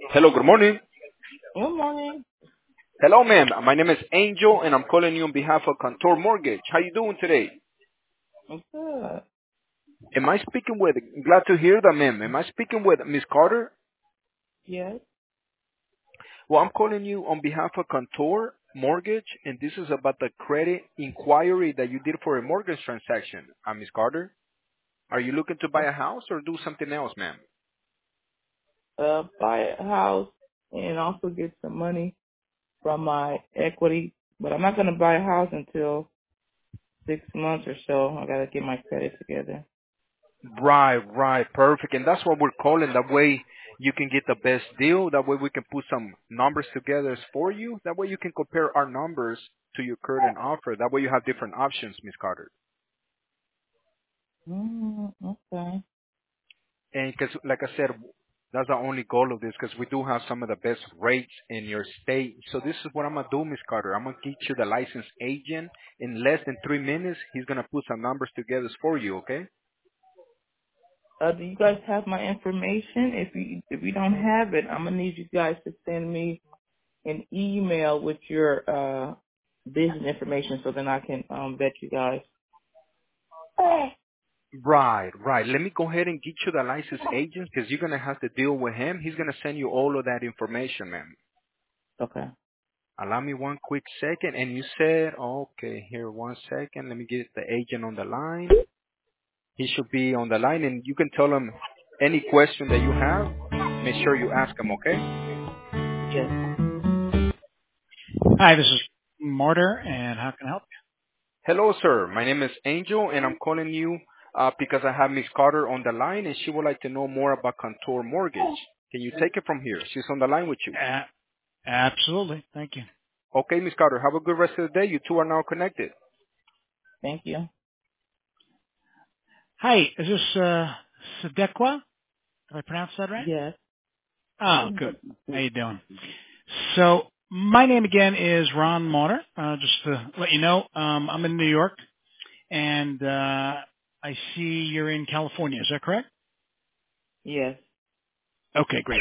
Hello, good morning. Good morning. Hello, ma'am. My name is Angel, and I'm calling you on behalf of Contour Mortgage. How you doing today? I'm good. Am I speaking with? Glad to hear that, ma'am. Am I speaking with Miss Carter? Yes. Well, I'm calling you on behalf of Contour Mortgage, and this is about the credit inquiry that you did for a mortgage transaction. Miss Carter, are you looking to buy a house or do something else, ma'am? Buy a house and also get some money from my equity. But I'm not going to buy a house until 6 months or so. I got to get my credit together. Right, perfect. And that's what we're calling. That way you can get the best deal. That way we can put some numbers together for you. That way you can compare our numbers to your current offer. That way you have different options, Miss Carter. Okay. And because, like I said, that's the only goal of this because we do have some of the best rates in your state. So this is what I'm going to do, Miss Carter. I'm going to get you the licensed agent in less than 3 minutes. He's going to put some numbers together for you, okay? Do you guys have my information? If you don't have it, I'm gonna need you guys to send me an email with your business information so then I can vet you guys. Right. Let me go ahead and get you the licensed agent because you're gonna have to deal with him. He's gonna send you all of that information, ma'am. Okay. Allow me one quick second. And you said, okay, here, one second. Let me get the agent on the line. He should be on the line, and you can tell him any question that you have. Make sure you ask him, okay? Yes. Hi, this is Mortar, and how can I help Hello, sir. My name is Angel, and I'm calling you because I have Miss Carter on the line, and she would like to know more about Contour Mortgage. Can you take it from here? She's on the line with you. you? Absolutely. Thank you. Okay, Miss Carter, have a good rest of the day. You two are now connected. Thank you. Hi, is this Sadequa? Did I pronounce that right? Yes. Oh, good. How you doing? So, my name again is Ron Mortar. Just to let you know, I'm in New York, and I see you're in California. Is that correct? Yes. Okay, great.